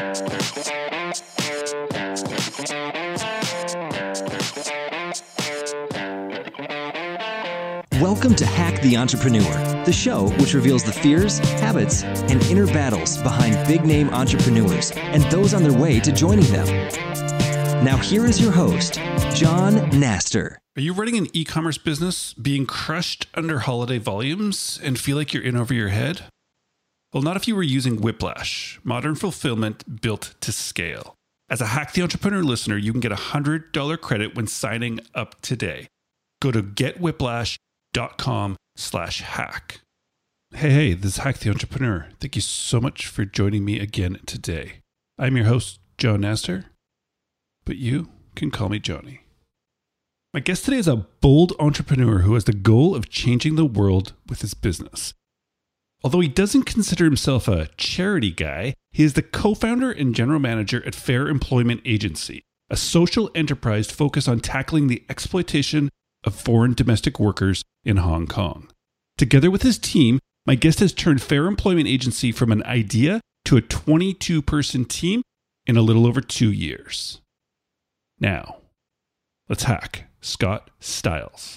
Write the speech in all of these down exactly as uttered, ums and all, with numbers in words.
Welcome to Hack the Entrepreneur, the show which reveals the fears, habits, and inner battles behind big-name entrepreneurs and those on their way to joining them. Now here is your host, John Naster. Are you running an e-commerce business, being crushed under holiday volumes, and feel like you're in over your head? Well, not if you were using Whiplash, modern fulfillment built to scale. As a Hack the Entrepreneur listener, you can get a one hundred dollars credit when signing up today. Go to getwhiplash.com slash hack. Hey, hey, this is Hack the Entrepreneur. Thank you so much for joining me again today. I'm your host, John Naster, but you can call me Johnny. My guest today is a bold entrepreneur who has the goal of changing the world with his business. Although he doesn't consider himself a charity guy, he is the co-founder and general manager at Fair Employment Agency, a social enterprise focused on tackling the exploitation of foreign domestic workers in Hong Kong. Together with his team, my guest has turned Fair Employment Agency from an idea to a twenty-two person team in a little over two years. Now, let's hack Scott Stiles.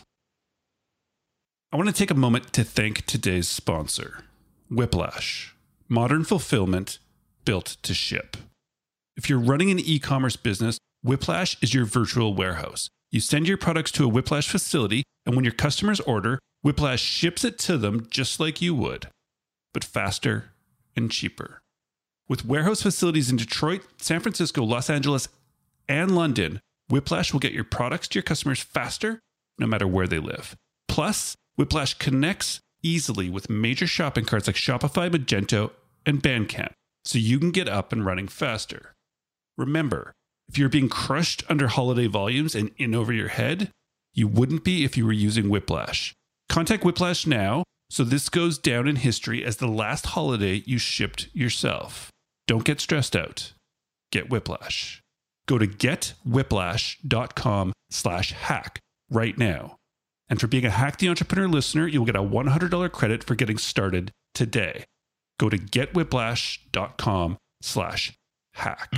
I want to take a moment to thank today's sponsor, Whiplash, modern fulfillment built to ship. If you're running an e-commerce business, Whiplash is your virtual warehouse. You send your products to a Whiplash facility, and when your customers order, Whiplash ships it to them just like you would, but faster and cheaper. With warehouse facilities in Detroit, San Francisco, Los Angeles, and London, Whiplash will get your products to your customers faster, no matter where they live. Plus, Whiplash connects easily with major shopping carts like Shopify, Magento, and Bandcamp, so you can get up and running faster. Remember, if you're being crushed under holiday volumes and in over your head, you wouldn't be if you were using Whiplash. Contact Whiplash now, so this goes down in history as the last holiday you shipped yourself. Don't get stressed out. Get Whiplash. Go to getwhiplash.com slash hack right now. And for being a Hack the Entrepreneur listener, you'll get a one hundred dollars credit for getting started today. Go to getwhiplash.com slash hack.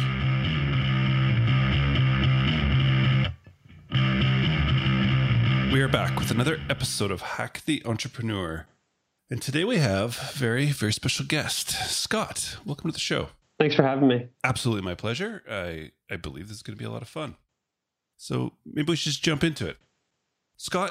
We are back with another episode of Hack the Entrepreneur. And today we have a very, very special guest, Scott. Welcome to the show. Thanks for having me. Absolutely my pleasure. I, I believe this is going to be a lot of fun. So maybe we should just jump into it. Scott,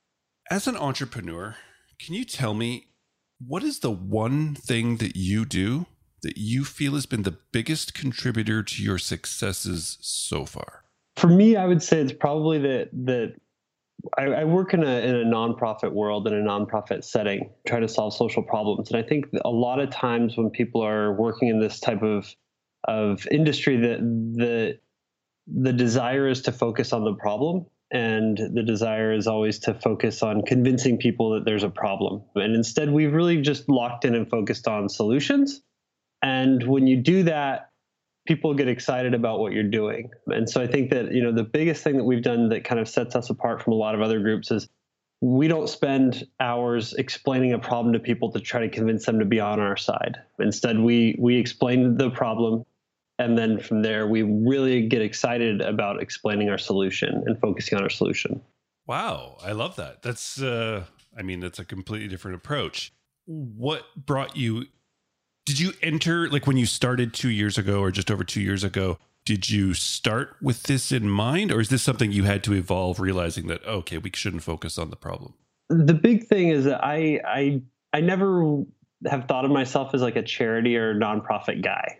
as an entrepreneur, can you tell me what is the one thing that you do that you feel has been the biggest contributor to your successes so far? For me, I would say it's probably that that I, I work in a in a nonprofit world, in a nonprofit setting, try to solve social problems. And I think a lot of times when people are working in this type of of industry, that the the desire is to focus on the problem, and the desire is always to focus on convincing people that there's a problem. And instead, we've really just locked in and focused on solutions. And when you do that, people get excited about what you're doing. And so I think that, you know, the biggest thing that we've done that kind of sets us apart from a lot of other groups is we don't spend hours explaining a problem to people to try to convince them to be on our side. Instead, we we explain the problem, and then from there, we really get excited about explaining our solution and focusing on our solution. Wow, I love that. That's, uh, I mean, that's a completely different approach. What brought you Did you enter, like when you started two years ago or just over two years ago, did you start with this in mind, or is this something you had to evolve, realizing that, okay, we shouldn't focus on the problem? The big thing is that I, I, I never have thought of myself as like a charity or a nonprofit guy.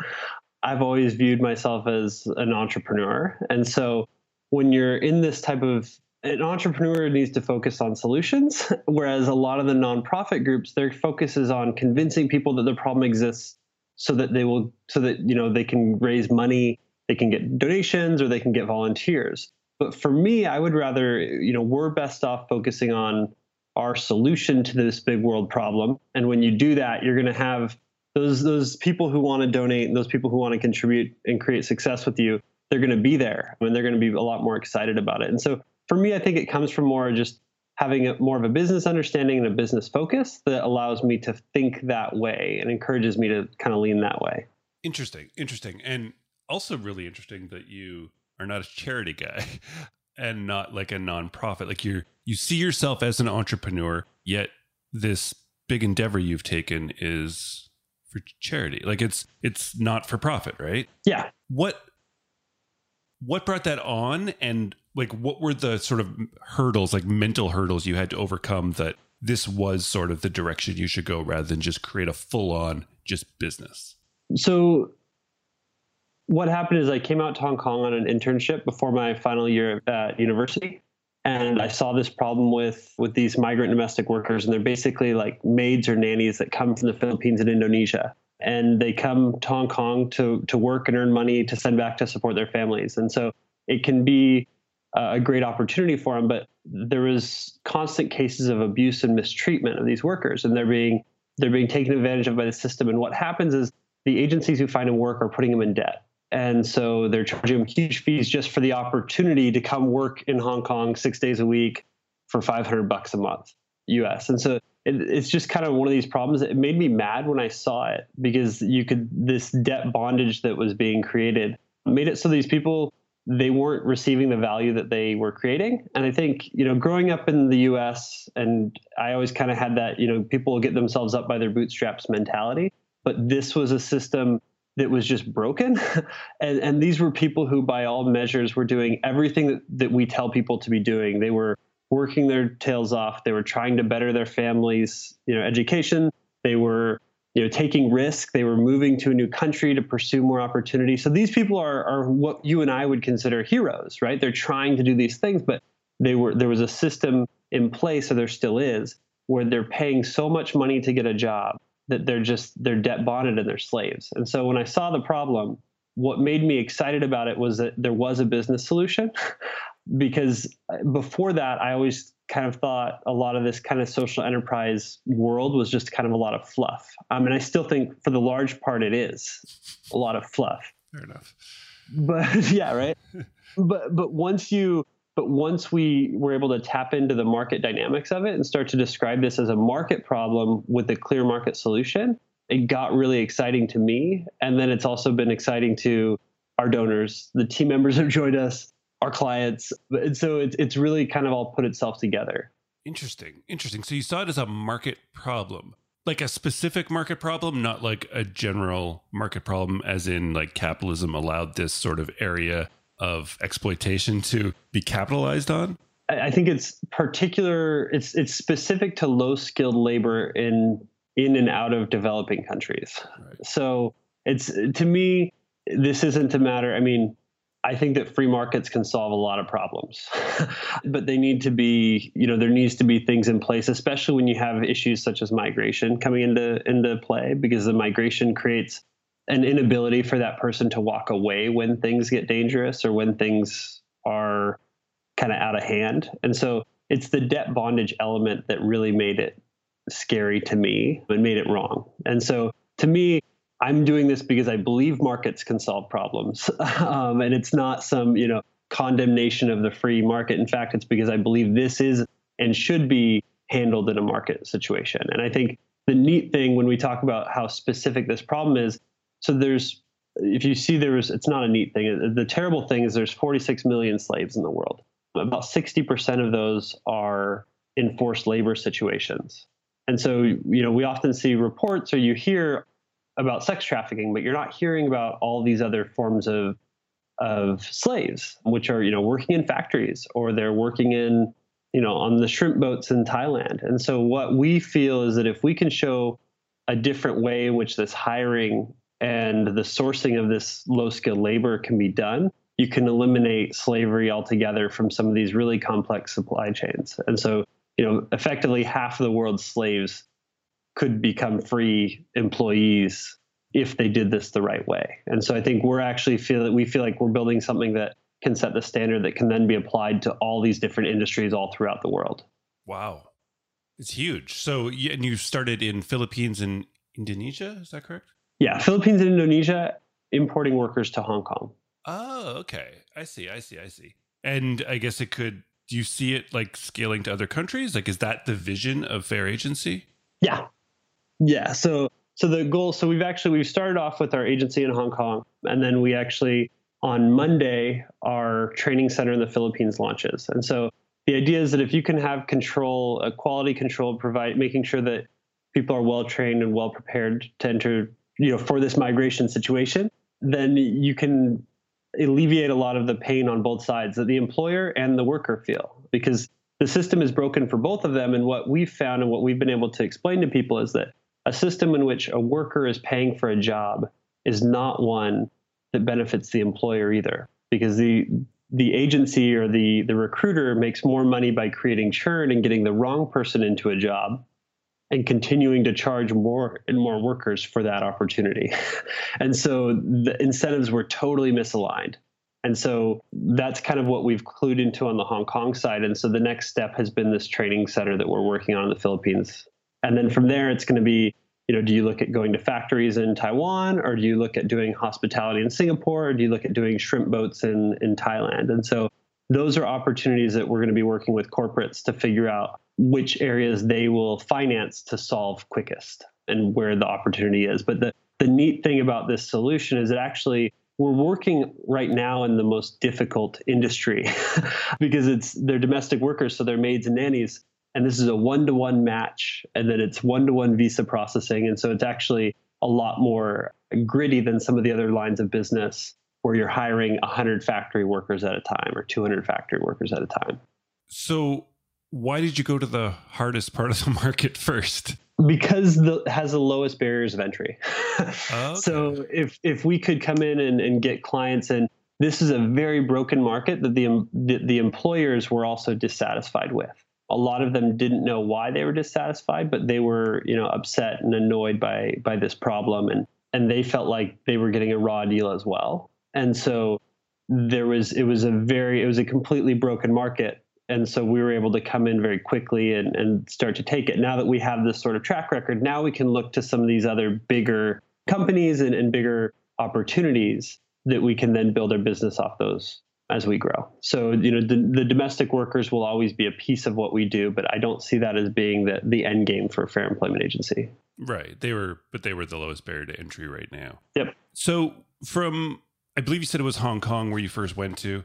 I've always viewed myself as an entrepreneur. And so when you're in this type of an entrepreneur needs to focus on solutions, whereas a lot of the nonprofit groups, their focus is on convincing people that the problem exists so that they will, so that, you know, they can raise money, they can get donations, or they can get volunteers. But for me, I would rather, you know, we're best off focusing on our solution to this big world problem. And when you do that, you're going to have those, those people who want to donate and those people who want to contribute and create success with you. They're going to be there. I mean, they're going to be a lot more excited about it. And so for me, I think it comes from more just having a, more of a business understanding and a business focus that allows me to think that way and encourages me to kind of lean that way. Interesting. Interesting. And also really interesting that you are not a charity guy and not like a nonprofit. Like you're, you see yourself as an entrepreneur, yet this big endeavor you've taken is for charity. Like it's, it's not for profit, right? Yeah. What, what brought that on? And like, what were the sort of hurdles, like mental hurdles you had to overcome that this was sort of the direction you should go rather than just create a full on just business? So what happened is I came out to Hong Kong on an internship before my final year at university. And I saw this problem with, with these migrant domestic workers. And they're basically like maids or nannies that come from the Philippines and Indonesia. And they come to Hong Kong to, to work and earn money to send back to support their families. And so it can be a great opportunity for them. But there was constant cases of abuse and mistreatment of these workers. And they're being, they're being taken advantage of by the system. And what happens is the agencies who find them work are putting them in debt. And so they're charging them huge fees just for the opportunity to come work in Hong Kong six days a week for five hundred bucks a month U S. And so it, it's just kind of one of these problems. It made me mad when I saw it because you could, this debt bondage that was being created made it so these people, they weren't receiving the value that they were creating. And I think, you know, growing up in the U S, and I always kind of had that, you know, people get themselves up by their bootstraps mentality. But this was a system that was just broken. and, and these were people who, by all measures, were doing everything that, that we tell people to be doing. They were working their tails off. They were trying to better their families, you know, education. They were, you know, taking risk. They were moving to a new country to pursue more opportunity. So these people are, are what you and I would consider heroes, right? They're trying to do these things, but they were, there was a system in place, or there still is, where they're paying so much money to get a job that they're just, they're debt bonded and they're slaves. And so when I saw the problem, what made me excited about it was that there was a business solution. Because before that, I always kind of thought a lot of this kind of social enterprise world was just kind of a lot of fluff. I mean, I still think for the large part it is a lot of fluff. Fair enough. But yeah, right. but but once you But once we were able to tap into the market dynamics of it and start to describe this as a market problem with a clear market solution, it got really exciting to me. And then it's also been exciting to our donors, the team members who joined us, our clients. And so it's, it's really kind of all put itself together. Interesting. Interesting. So you saw it as a market problem, like a specific market problem, not like a general market problem, as in like capitalism allowed this sort of area of exploitation to be capitalized on? I think it's particular, it's it's specific to low skilled labor in in and out of developing countries. Right. So it's, to me, this isn't a matter, I mean, I think that free markets can solve a lot of problems, but they need to be, you know, there needs to be things in place, especially when you have issues such as migration coming into into play, because the migration creates an inability for that person to walk away when things get dangerous or when things are kind of out of hand. And so it's the debt bondage element that really made it scary to me and made it wrong. And so to me, I'm doing this because I believe markets can solve problems. um, and it's not some, you know, condemnation of the free market. In fact, it's because I believe this is and should be handled in a market situation. And I think the neat thing when we talk about how specific this problem is, so there's, if you see there's, it's not a neat thing. The terrible thing is there's forty-six million slaves in the world. About sixty percent of those are in forced labor situations. And so, you know, we often see reports or you hear about sex trafficking, but you're not hearing about all these other forms of, of slaves, which are, you know, working in factories or they're working in, you know, on the shrimp boats in Thailand. And so what we feel is that if we can show a different way in which this hiring and the sourcing of this low-skilled labor can be done, you can eliminate slavery altogether from some of these really complex supply chains. And so, you know, effectively half of the world's slaves could become free employees if they did this the right way. And so I think we're actually feel that we feel like we're building something that can set the standard that can then be applied to all these different industries all throughout the world. Wow. It's huge. So, and you started in Philippines and Indonesia, is that correct? Yeah, Philippines and Indonesia, importing workers to Hong Kong. Oh, okay. I see, I see, I see. And I guess it could, do you see it like scaling to other countries? Like, is that the vision of Fair Agency? Yeah. Yeah. So So the goal, so we've actually, we've started off with our agency in Hong Kong, and then we actually, on Monday, our training center in the Philippines launches. And so the idea is that if you can have control, a quality control, provide, making sure that people are well trained and well prepared to enter, you know, for this migration situation, then you can alleviate a lot of the pain on both sides that the employer and the worker feel, because the system is broken for both of them. And what we've found and what we've been able to explain to people is that a system in which a worker is paying for a job is not one that benefits the employer either, because the the agency or the the recruiter makes more money by creating churn and getting the wrong person into a job and continuing to charge more and more workers for that opportunity. And so the incentives were totally misaligned. And so that's kind of what we've clued into on the Hong Kong side. And so the next step has been this training center that we're working on in the Philippines. And then from there, it's going to be, you know, do you look at going to factories in Taiwan, or do you look at doing hospitality in Singapore, or do you look at doing shrimp boats in, in Thailand? And so those are opportunities that we're going to be working with corporates to figure out which areas they will finance to solve quickest and where the opportunity is. But the, the neat thing about this solution is that actually we're working right now in the most difficult industry because it's they're domestic workers, so they're maids and nannies. And this is a one-to-one match, and then it's one-to-one visa processing. And so it's actually a lot more gritty than some of the other lines of business where you're hiring one hundred factory workers at a time or two hundred factory workers at a time. So why did you go to the hardest part of the market first? Because the, it has the lowest barriers of entry. Okay. So if if we could come in and, and get clients, and this is a very broken market that the, the the employers were also dissatisfied with. A lot of them didn't know why they were dissatisfied, but they were, you know, upset and annoyed by by this problem, and and they felt like they were getting a raw deal as well. And so there was it was a very it was a completely broken market. And so we were able to come in very quickly and, and start to take it. Now that we have this sort of track record, now we can look to some of these other bigger companies and, and bigger opportunities that we can then build our business off those as we grow. So, you know, the, the domestic workers will always be a piece of what we do, but I don't see that as being the, the end game for a fair employment agency. Right. They were, but they were the lowest barrier to entry right now. Yep. So from, I believe you said it was Hong Kong where you first went to,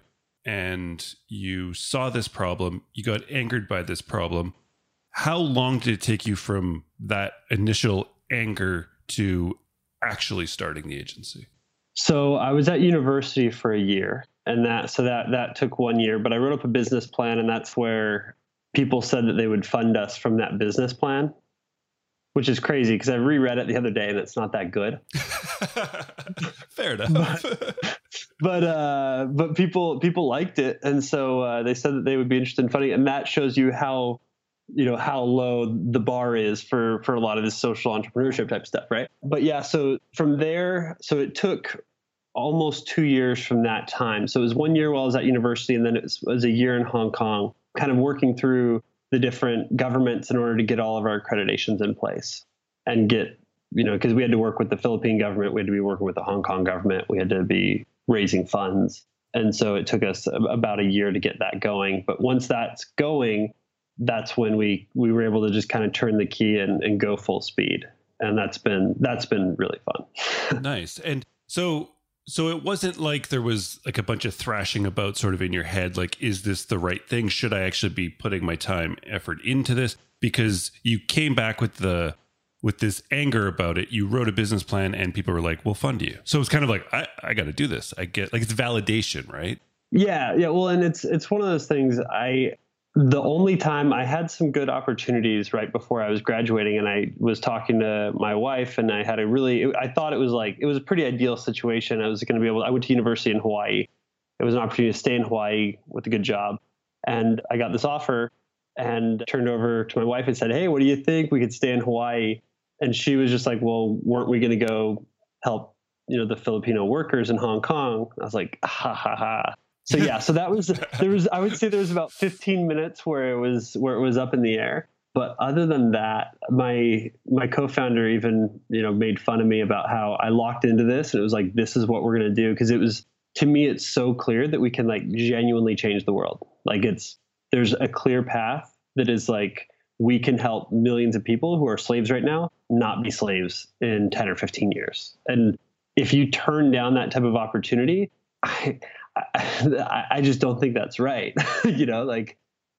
and you saw this problem, you got angered by this problem. How long did it take you from that initial anger to actually starting the agency? So I was at university for a year, and that so that that took one year, but I wrote up a business plan, and that's where people said that they would fund us from that business plan, which is crazy because I reread it the other day and it's not that good. Fair enough. but but, uh, but people people liked it, and so uh, they said that they would be interested in funding it, and that shows you how you know how low the bar is for for a lot of this social entrepreneurship type stuff, right? But yeah, so from there, so it took almost two years from that time. So it was one year while I was at university, and then it was, it was a year in Hong Kong, kind of working through the different governments in order to get all of our accreditations in place and get, you know, because we had to work with the Philippine government, we had to be working with the Hong Kong government, we had to be raising funds. And so it took us about a year to get that going. But once that's going, that's when we, we were able to just kind of turn the key and, and go full speed. And that's been, that's been really fun. Nice. And so, so it wasn't like there was like a bunch of thrashing about sort of in your head, like, is this the right thing? Should I actually be putting my time, effort into this? Because you came back with the, with this anger about it. You wrote a business plan and people were like, we'll fund you. So it's kind of like, I, I got to do this. I get like, it's validation, right? Yeah. Yeah. Well, and it's, it's one of those things. I, the only time I had some good opportunities right before I was graduating, and I was talking to my wife, and I had a really, I thought it was like, it was a pretty ideal situation. I was going to be able, I went to university in Hawaii. It was an opportunity to stay in Hawaii with a good job. And I got this offer and turned over to my wife and said, hey, what do you think? We could stay in Hawaii. And she was just like, well, weren't we going to go help, you know, the Filipino workers in Hong Kong? I was like, ha ha ha. So yeah, so that was, there was, I would say there was about fifteen minutes where it was, where it was up in the air. But other than that, my, my co-founder even, you know, made fun of me about how I locked into this. And it was like, this is what we're going to do. Cause it was, to me, it's so clear that we can like genuinely change the world. Like it's, there's a clear path that is like we can help millions of people who are slaves right now not be slaves in ten or fifteen years. And if you turn down that type of opportunity, I, I, I just don't think that's right. you know, like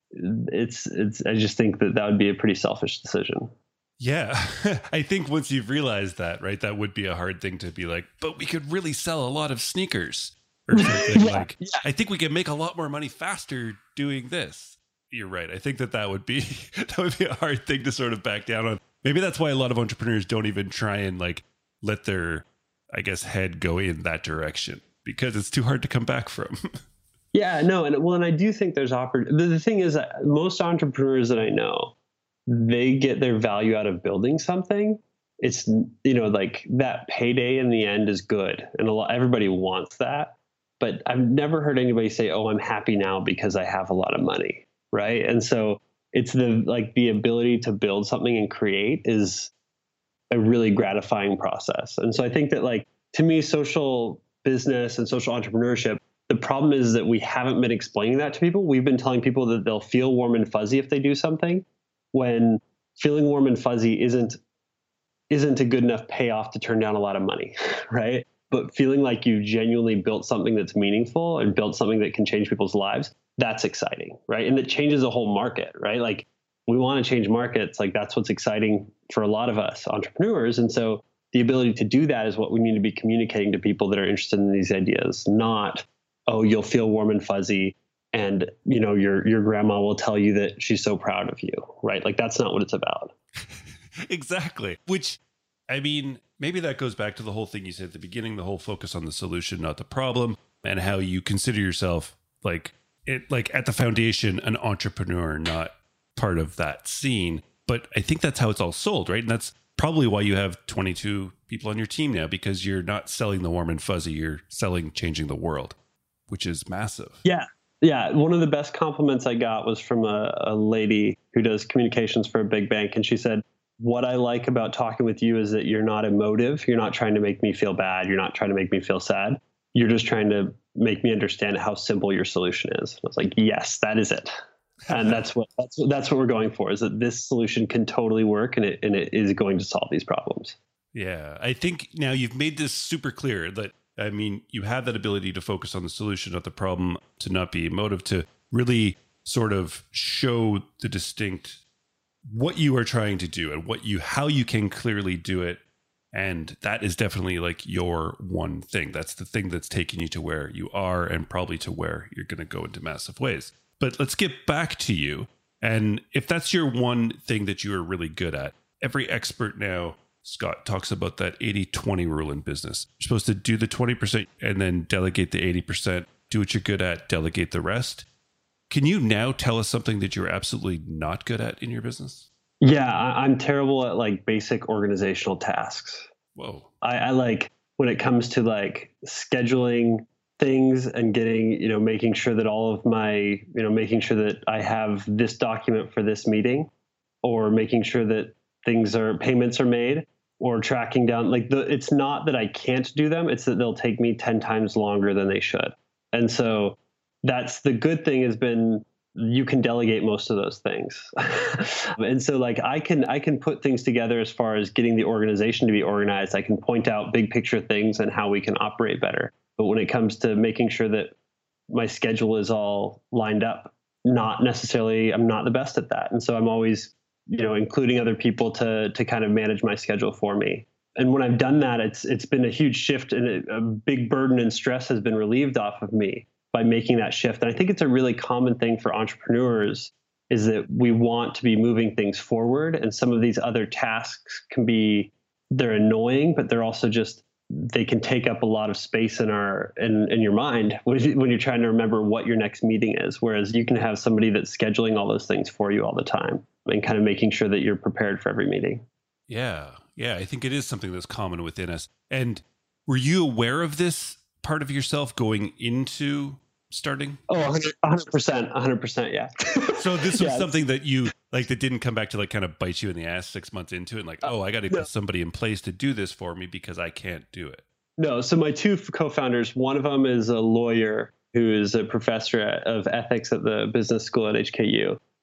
it's, it's, I just think that that would be a pretty selfish decision. Yeah. I think once you've realized that, right, that would be a hard thing to be like, but we could really sell a lot of sneakers or something. yeah, like, yeah. I think we can make a lot more money faster doing this. You're right. I think that that would be, that would be a hard thing to sort of back down on. Maybe that's why a lot of entrepreneurs don't even try and like let their, I guess, head go in that direction because it's too hard to come back from. yeah, no. And well, and I do think there's opportunity. The thing is that most entrepreneurs that I know, they get their value out of building something. It's, you know, like that payday in the end is good. And a lot, everybody wants that. But I've never heard anybody say, oh, I'm happy now because I have a lot of money. Right. And so it's the, like the ability to build something and create is a really gratifying process. And so I think that, like, to me, social business and social entrepreneurship, the problem is that we haven't been explaining that to people. We've been telling people that they'll feel warm and fuzzy if they do something, when feeling warm and fuzzy isn't isn't a good enough payoff to turn down a lot of money, right? But feeling like you genuinely built something that's meaningful and built something that can change people's lives, that's exciting, right? And it changes the whole market, right? Like, we want to change markets. Like, that's what's exciting for a lot of us entrepreneurs. And so the ability to do that is what we need to be communicating to people that are interested in these ideas, not, oh, you'll feel warm and fuzzy, and, you know, your your grandma will tell you that she's so proud of you, right? Like, that's not what it's about. Exactly. Which, I mean, maybe that goes back to the whole thing you said at the beginning, the whole focus on the solution, not the problem, and how you consider yourself like it, like at the foundation, an entrepreneur, not part of that scene. But I think that's how it's all sold, right? And that's probably why you have twenty-two people on your team now, because you're not selling the warm and fuzzy, you're selling changing the world, which is massive. Yeah. Yeah. One of the best compliments I got was from a, a lady who does communications for a big bank. And she said, what I like about talking with you is that you're not emotive. You're not trying to make me feel bad. You're not trying to make me feel sad. You're just trying to make me understand how simple your solution is. I was like, yes, that is it. And that's what that's that's what we're going for, is that this solution can totally work, and it and it is going to solve these problems. Yeah, I think now you've made this super clear that, I mean, you have that ability to focus on the solution, not the problem, to not be emotive, to really sort of show the distinct what you are trying to do and what you how you can clearly do it. And that is definitely like your one thing. That's the thing that's taking you to where you are, and probably to where you're going to go into massive ways. But let's get back to you. And if that's your one thing that you are really good at, every expert now, Scott, talks about that eighty twenty rule in business. You're supposed to do the twenty percent and then delegate the eighty percent, do what you're good at, delegate the rest. Can you now tell us something that you're absolutely not good at in your business? Yeah, I, I'm terrible at like basic organizational tasks. Whoa. I, I like when it comes to like scheduling things and getting, you know, making sure that all of my, you know, making sure that I have this document for this meeting, or making sure that things are, payments are made, or tracking down, like the, it's not that I can't do them. It's that they'll take me ten times longer than they should. And so that's the good thing has been, you can delegate most of those things. And so like I can, I can put things together as far as getting the organization to be organized. I can point out big picture things and how we can operate better. But when it comes to making sure that my schedule is all lined up, not necessarily, I'm not the best at that. And so I'm always, you know, including other people to to kind of manage my schedule for me. And when I've done that, it's it's been a huge shift, and a, a big burden and stress has been relieved off of me by making that shift. And I think it's a really common thing for entrepreneurs, is that we want to be moving things forward. And some of these other tasks can be, they're annoying, but they're also just, they can take up a lot of space in our in, in your mind when you're trying to remember what your next meeting is. Whereas you can have somebody that's scheduling all those things for you all the time and kind of making sure that you're prepared for every meeting. Yeah. Yeah. I think it is something that's common within us. And were you aware of this part of yourself going into starting? Oh, one hundred percent. one hundred percent. Yeah. So this was yeah, something that you like, that didn't come back to like kind of bite you in the ass six months into it. And like, oh, I got to no. put somebody in place to do this for me because I can't do it. No. So my two co-founders, one of them is a lawyer who is a professor of ethics at the business school at H K U.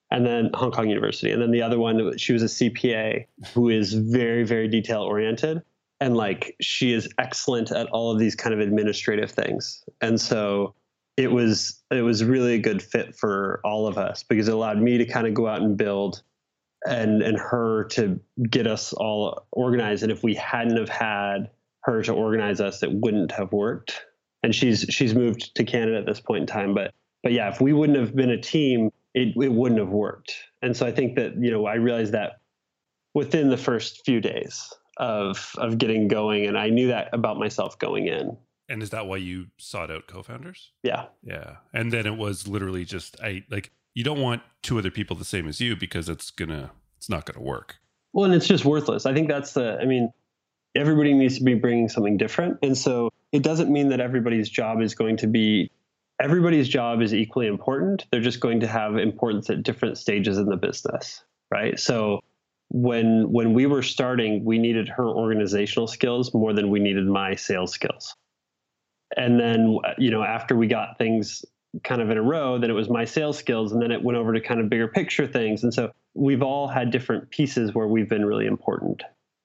And then Hong Kong University. And then the other one, she was a C P A who is very, very detail oriented. And like, she is excellent at all of these kind of administrative things. And so it was, it was really a good fit for all of us because it allowed me to kind of go out and build and, and her to get us all organized. And if we hadn't have had her to organize us, it wouldn't have worked. And she's, she's moved to Canada at this point in time. But, but yeah, if we wouldn't have been a team, It, it wouldn't have worked. And so I think that, you know, I realized that within the first few days of of getting going. And I knew that about myself going in. And is that why you sought out co-founders? Yeah. Yeah. And then it was literally just, I like, you don't want two other people the same as you because it's gonna, it's not gonna work. Well, and it's just worthless. I think that's the, I mean, everybody needs to be bringing something different. And so it doesn't mean that everybody's job is going to be Everybody's job is equally important. They're just going to have importance at different stages in the business, right? So when when we were starting, we needed her organizational skills more than we needed my sales skills. And then, you know, after we got things kind of in a row, then it was my sales skills, and then it went over to kind of bigger picture things. And so we've all had different pieces where we've been really important.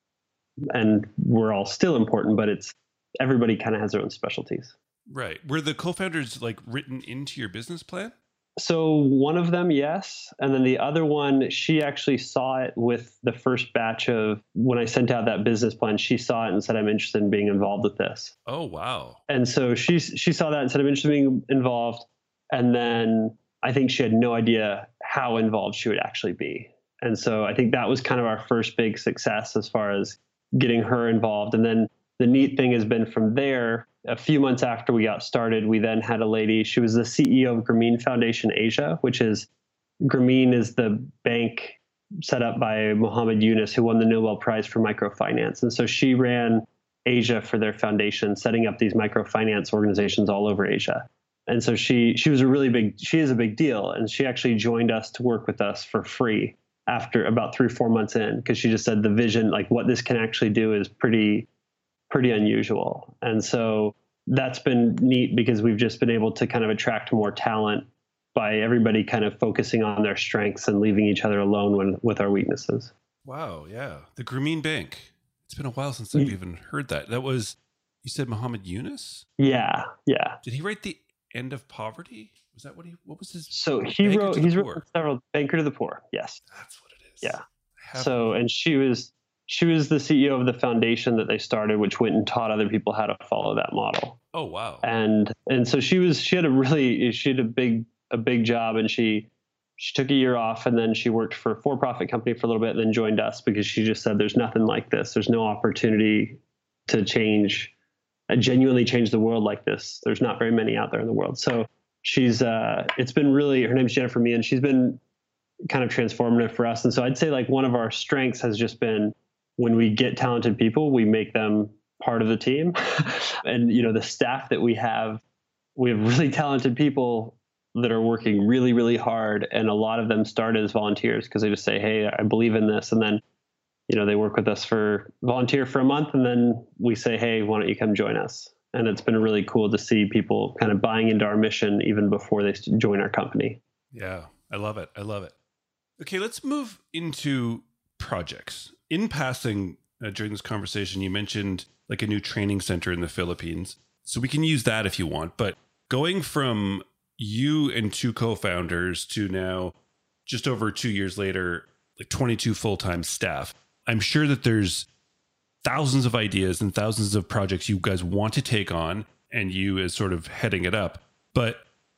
And we're all still important, but it's everybody kind of has their own specialties. Right. Were the co-founders like written into your business plan? So one of them, yes. And then the other one, she actually saw it with the first batch of when I sent out that business plan, she saw it and said, I'm interested in being involved with this. Oh, wow. And so she, she saw that and said, I'm interested in being involved. And then I think she had no idea how involved she would actually be. And so I think that was kind of our first big success as far as getting her involved. And then the neat thing has been from there, a few months after we got started, we then had a lady, she was the C E O of Grameen Foundation Asia, which is, Grameen is the bank set up by Muhammad Yunus, who won the Nobel Prize for microfinance. And so she ran Asia for their foundation, setting up these microfinance organizations all over Asia. And so she she was a really big, she is a big deal. And she actually joined us to work with us for free after about three, four months in, because she just said the vision, like what this can actually do is pretty pretty unusual. And so that's been neat because we've just been able to kind of attract more talent by everybody kind of focusing on their strengths and leaving each other alone when, with our weaknesses. Wow. Yeah. The Grameen Bank. It's been a while since I've even heard that. That was, you said Muhammad Yunus? Yeah. Yeah. Did he write The End of Poverty? Was that what he, what was his? So he Banker wrote, to he's the written Poor. several, Banker to the Poor. Yes. That's what it is. Yeah. I have- So, and she was, She was the C E O of the foundation that they started, which went and taught other people how to follow that model. Oh, wow. And and so she was she had a really she had a big a big job, and she she took a year off, and then she worked for a for-profit company for a little bit, and then joined us because she just said, "There's nothing like this. There's no opportunity to change, uh, genuinely change the world like this. There's not very many out there in the world." So she's uh, it's been really, her name's Jennifer Meehan. She's been kind of transformative for us, and so I'd say like one of our strengths has just been, when we get talented people, we make them part of the team. And, you know, the staff that we have, we have really talented people that are working really, really hard. And a lot of them start as volunteers because they just say, hey, I believe in this. And then, you know, they work with us for volunteer for a month. And then we say, hey, why don't you come join us? And it's been really cool to see people kind of buying into our mission even before they join our company. Yeah, I love it. I love it. Okay, let's move into projects. In passing, uh, during this conversation, you mentioned like a new training center in the Philippines. So we can use that if you want. But going from you and two co-founders to now, just over two years later, like twenty-two full-time staff, I'm sure that there's thousands of ideas and thousands of projects you guys want to take on, and you as sort of heading it up. But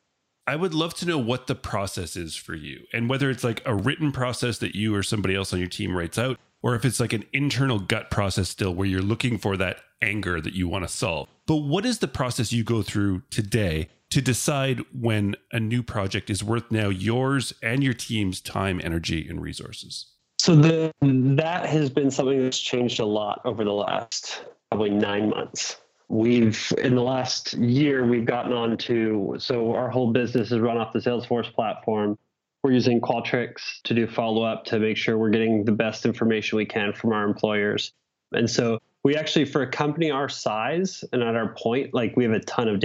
I would love to know what the process is for you, and whether it's like a written process that you or somebody else on your team writes out, or if it's like an internal gut process still where you're looking for that anger that you want to solve. But what is the process you go through today to decide when a new project is worth now yours and your team's time, energy, and resources? So the, that has been something that's changed a lot over the last probably nine months. We've, in the last year, we've gotten on to, so our whole business is run off the Salesforce platform. We're using Qualtrics to do follow-up to make sure we're getting the best information we can from our employers. And so we actually, for a company our size and at our point, like we have a ton of data.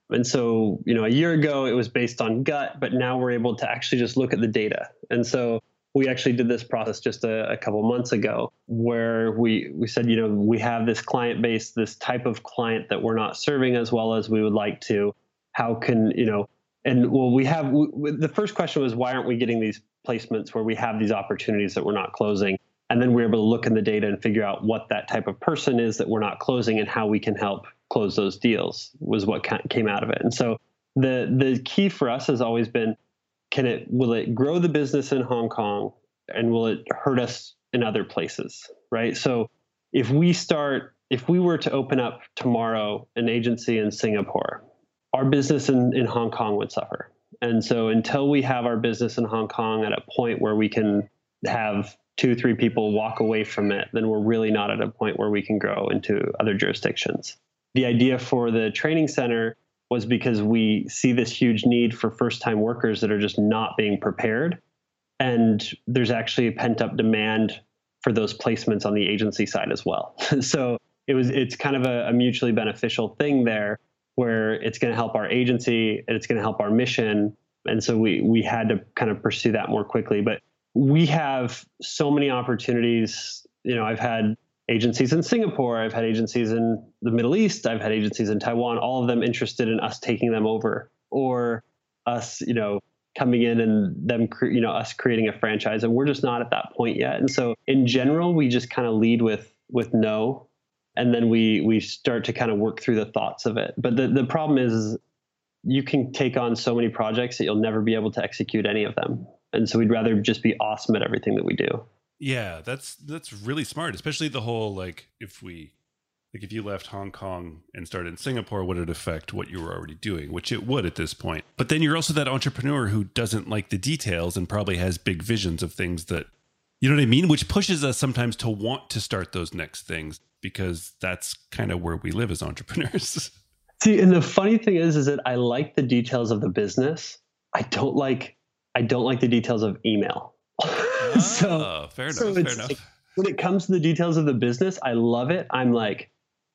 And so, you know, a year ago it was based on gut, but now we're able to actually just look at the data. And so we actually did this process just a, a couple months ago where we, we said, you know, we have this client base, this type of client that we're not serving as well as we would like to. How can, you know, and well, we have, we, the first question was, why aren't we getting these placements where we have these opportunities that we're not closing? And then we're able to look in the data and figure out what that type of person is that we're not closing and how we can help close those deals was what came out of it. And so the the key for us has always been, can it, will it grow the business in Hong Kong and will it hurt us in other places, right? So if we start, if we were to open up tomorrow an agency in Singapore, our business in, in Hong Kong would suffer. And so until we have our business in Hong Kong at a point where we can have two, three people walk away from it, then we're really not at a point where we can grow into other jurisdictions. The idea for the training center was because we see this huge need for first-time workers that are just not being prepared. And there's actually a pent-up demand for those placements on the agency side as well. So it was it's kind of a, a mutually beneficial thing there where it's going to help our agency and it's going to help our mission. And so we we had to kind of pursue that more quickly. But we have so many opportunities. You know, I've had agencies in Singapore, I've had agencies in the Middle East, I've had agencies in Taiwan, all of them interested in us taking them over or us, you know, coming in and them, you know, us creating a franchise. And we're just not at that point yet. And so in general, we just kind of lead with, with no, and then we, we start to kind of work through the thoughts of it. But the, the problem is, is you can take on so many projects that you'll never be able to execute any of them. And so we'd rather just be awesome at everything that we do. Yeah, that's that's really smart, especially the whole, like, if we, like, if you left Hong Kong and started in Singapore, would it affect what you were already doing? Which it would at this point. But then you're also that entrepreneur who doesn't like the details and probably has big visions of things that, you know what I mean? Which pushes us sometimes to want to start those next things because that's kind of where we live as entrepreneurs. See, and the funny thing is, is that I like the details of the business. I don't like, I don't like the details of email. Oh, so fair enough. So fair it's enough. Like, when it comes to the details of the business, I love it. I'm like,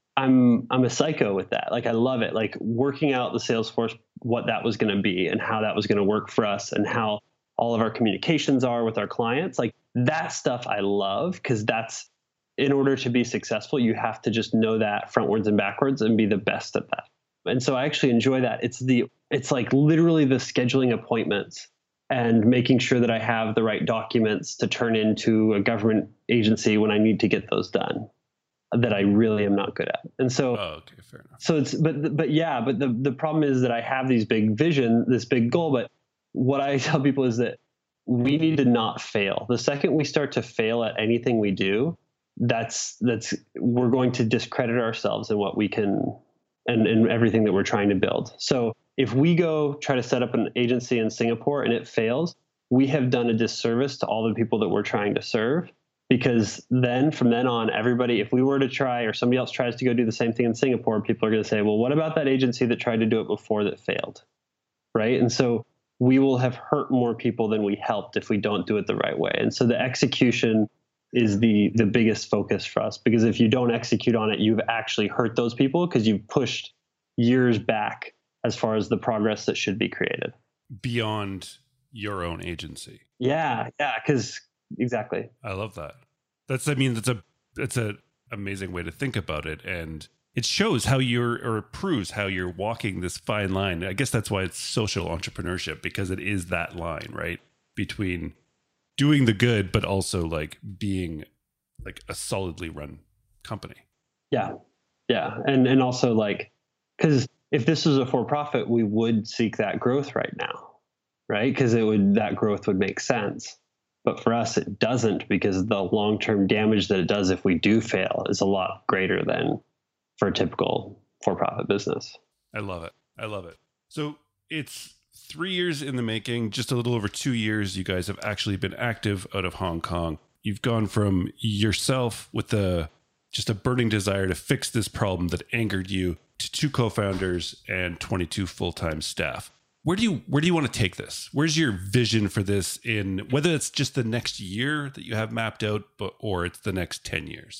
I'm I'm a psycho with that. Like I love it. Like working out the Salesforce, what that was going to be and how that was going to work for us and how all of our communications are with our clients. Like that stuff I love because that's, in order to be successful, you have to just know that frontwards and backwards and be the best at that. And so I actually enjoy that. It's the it's like literally the scheduling appointments and making sure that I have the right documents to turn into a government agency when I need to get those done that I really am not good at. And so, oh, okay, fair enough. So it's, but, but yeah, but the, the problem is that I have these big vision, this big goal, but what I tell people is that we need to not fail. The second we start to fail at anything we do, that's, that's, we're going to discredit ourselves in what we can, and, and everything that we're trying to build. So if we go try to set up an agency in Singapore and it fails, we have done a disservice to all the people that we're trying to serve. Because then from then on, everybody, if we were to try or somebody else tries to go do the same thing in Singapore, people are going to say, well, what about that agency that tried to do it before that failed? Right. And so we will have hurt more people than we helped if we don't do it the right way. And so the execution is the the biggest focus for us, because if you don't execute on it, you've actually hurt those people because you've pushed years back as far as the progress that should be created. Beyond your own agency. Yeah. Yeah. Because exactly. I love that. That's, I mean, that's a, that's a amazing way to think about it. And it shows how you're, or proves how you're walking this fine line. I guess that's why it's social entrepreneurship, because it is that line, right? Between doing the good, but also like being like a solidly run company. Yeah. Yeah. And, and also like, because if this was a for-profit, we would seek that growth right now, right? Because it would, that growth would make sense. But for us, it doesn't, because the long-term damage that it does if we do fail is a lot greater than for a typical for-profit business. I love it. I love it. So it's three years in the making, just a little over two years. You guys have actually been active out of Hong Kong. You've gone from yourself with a just a burning desire to fix this problem that angered you to two co-founders and twenty-two full-time staff. Where do you where do you want to take this? Where's your vision for this, in whether it's just the next year that you have mapped out, but or it's the next ten years?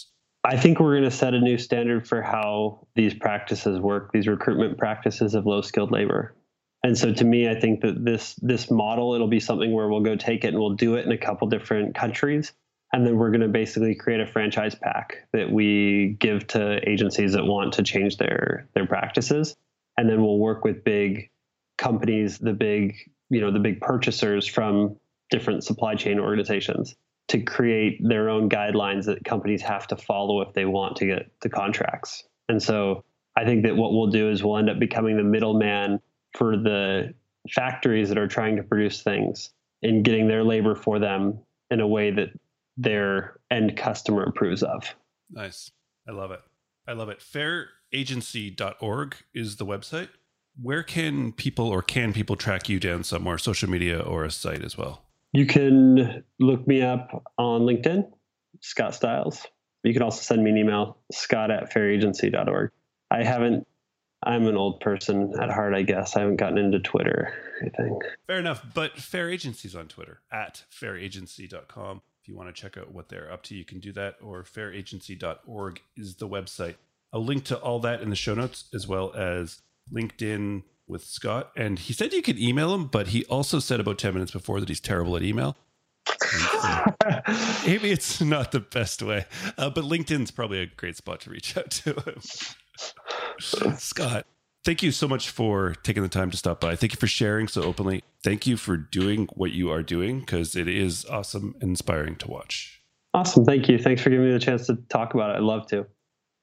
I think we're going to set a new standard for how these practices work, these recruitment practices of low-skilled labor. And so to me, I think that this this model, it'll be something where we'll go take it and we'll do it in a couple different countries. And then we're going to basically create a franchise pack that we give to agencies that want to change their their practices. And then we'll work with big companies, the big, you know, the big purchasers from different supply chain organizations to create their own guidelines that companies have to follow if they want to get the contracts. And so I think that what we'll do is we'll end up becoming the middleman for the factories that are trying to produce things and getting their labor for them in a way that their end customer approves of. Nice. I love it. I love it. fair agency dot org is the website. Where can people or can people track you down somewhere, social media or a site as well? You can look me up on LinkedIn, Scott Stiles. You can also send me an email, scott at fair agency dot org. I haven't, I'm an old person at heart, I guess. I haven't gotten into Twitter, I think. Fair enough. But Fair Agency's on Twitter, at fair agency dot com. If you want to check out what they're up to, you can do that, or fair agency dot org is the website. I'll link to all that in the show notes, as well as LinkedIn with Scott. And he said you could email him, but he also said about ten minutes before that he's terrible at email. So maybe it's not the best way, uh, but LinkedIn's probably a great spot to reach out to him. Scott, thank you so much for taking the time to stop by. Thank you for sharing so openly. Thank you for doing what you are doing, because it is awesome and inspiring to watch. Awesome. Thank you. Thanks for giving me the chance to talk about it. I'd love to.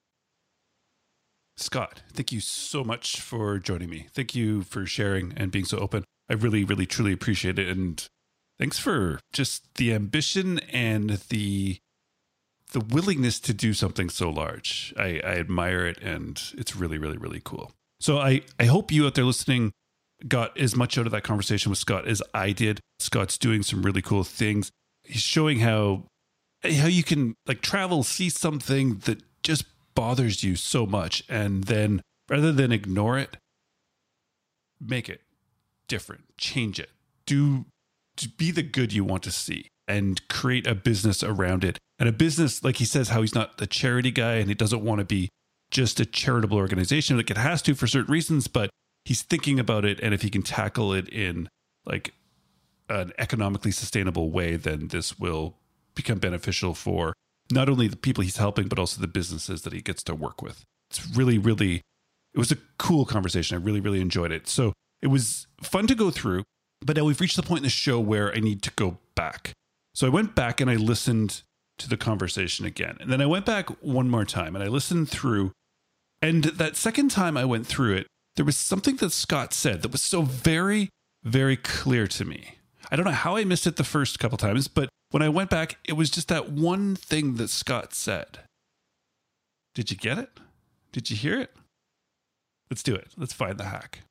Scott, thank you so much for joining me. Thank you for sharing and being so open. I really, really, truly appreciate it. And thanks for just the ambition and the the willingness to do something so large. I, I admire it, and it's really, really, really cool. So I, I hope you out there listening got as much out of that conversation with Scott as I did. Scott's doing some really cool things. He's showing how how you can like travel, see something that just bothers you so much, and then rather than ignore it, make it different, change it, do be the good you want to see, and create a business around it. And a business, like he says, how he's not the charity guy and he doesn't want to be just a charitable organization. Like it has to for certain reasons, but he's thinking about it. And if he can tackle it in like an economically sustainable way, then this will become beneficial for not only the people he's helping, but also the businesses that he gets to work with. It's really, really, it was a cool conversation. I really, really enjoyed it. So it was fun to go through, but now we've reached the point in the show where I need to go back. So I went back and I listened to the conversation again. And then I went back one more time and I listened through. And that second time I went through it, there was something that Scott said that was so very, very clear to me. I don't know how I missed it the first couple times, but when I went back, it was just that one thing that Scott said. Did you get it? Did you hear it? Let's do it. Let's find the hack.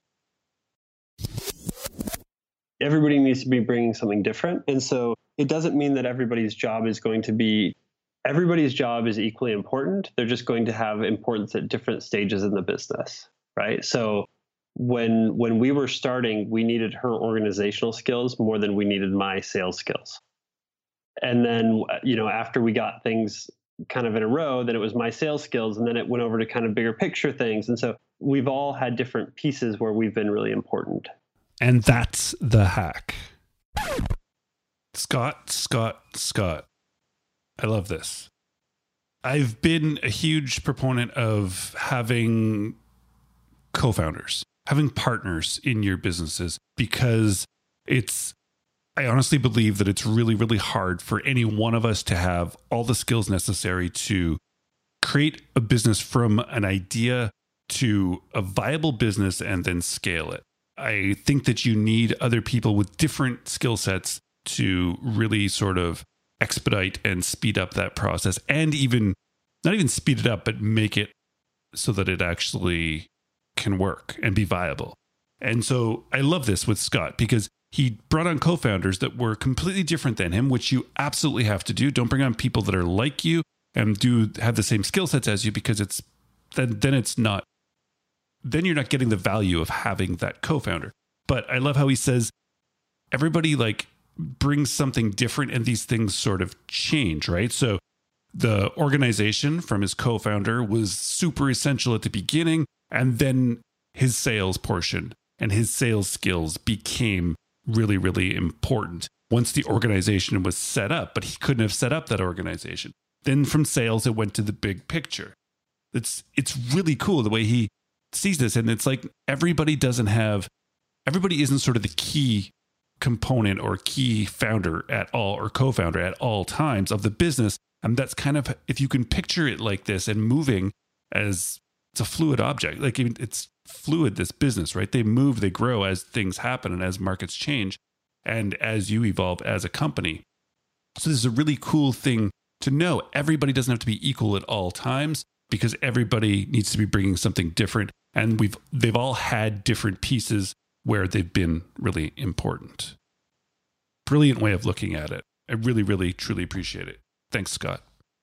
Everybody needs to be bringing something different. And so it doesn't mean that everybody's job is going to be, everybody's job is equally important. They're just going to have importance at different stages in the business, right? So when when we were starting, we needed her organizational skills more than we needed my sales skills. And then, you know, after we got things kind of in a row, then it was my sales skills, and then it went over to kind of bigger picture things. And so we've all had different pieces where we've been really important. And that's the hack. Scott, Scott, Scott. I love this. I've been a huge proponent of having co-founders, having partners in your businesses, because it's, I honestly believe that it's really, really hard for any one of us to have all the skills necessary to create a business from an idea to a viable business and then scale it. I think that you need other people with different skill sets to really sort of expedite and speed up that process, and even not even speed it up, but make it so that it actually can work and be viable. And so I love this with Scott, because he brought on co-founders that were completely different than him, which you absolutely have to do. Don't bring on people that are like you and do have the same skill sets as you, because it's then then it's not then you're not getting the value of having that co-founder. But I love how he says everybody like brings something different and these things sort of change, right? So the organization from his co-founder was super essential at the beginning, and then his sales portion and his sales skills became really, really important once the organization was set up, but he couldn't have set up that organization. Then from sales, it went to the big picture. It's it's really cool the way he sees this. And it's like everybody doesn't have, everybody isn't sort of the key component or key founder at all or co-founder at all times of the business. And that's kind of, if you can picture it like this and moving as it's a fluid object, like it's fluid, this business, right? They move, they grow as things happen and as markets change and as you evolve as a company. So this is a really cool thing to know. Everybody doesn't have to be equal at all times because everybody needs to be bringing something different. And we've they've all had different pieces where they've been really important. Brilliant way of looking at it. I really, really, truly appreciate it. Thanks, Scott.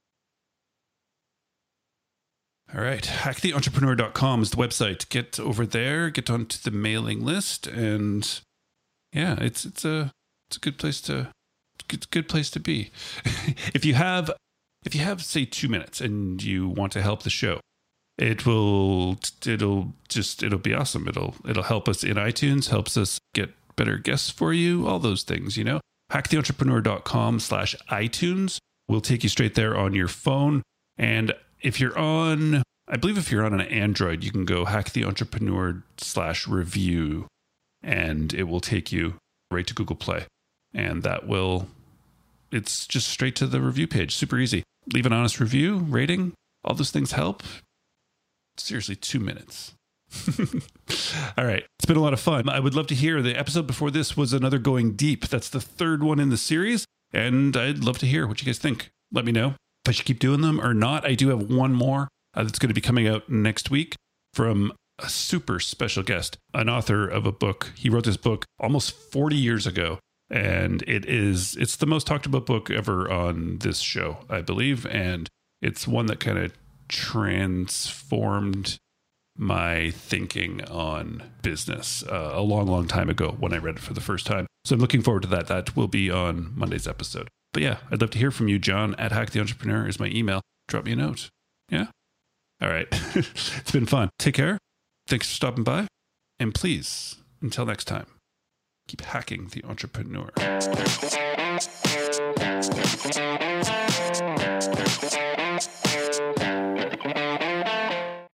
All right. hack the entrepreneur dot com is the website. Get over there, get onto the mailing list. And yeah, it's it's a it's a good place to it's a good place to be. If you have if you have, say, two minutes and you want to help the show, it will it'll just it'll be awesome. It'll it'll help us in iTunes, helps us get better guests for you, all those things, you know. hack the entrepreneur dot com slash iTunes will take you straight there on your phone. And if you're on, I believe if you're on an Android, you can go hack the entrepreneur slash review, and it will take you right to Google Play. And that will, it's just straight to the review page. Super easy. Leave an honest review, rating, all those things help. Seriously, two minutes. All right. It's been a lot of fun. I would love to hear. The episode before this was another Going Deep. That's the third one in the series. And I'd love to hear what you guys think. Let me know if I should keep doing them or not. I do have one more uh, that's going to be coming out next week from a super special guest, an author of a book. He wrote this book almost forty years ago. And it is, it's the most talked about book ever on this show, I believe. And it's one that kind of transformed my thinking on business uh, a long, long time ago when I read it for the first time. So I'm looking forward to that. That will be on Monday's episode. But yeah, I'd love to hear from you. John at Hack the Entrepreneur is my email. Drop me a note. Yeah. All right. It's been fun. Take care. Thanks for stopping by. And please, until next time, keep hacking the entrepreneur.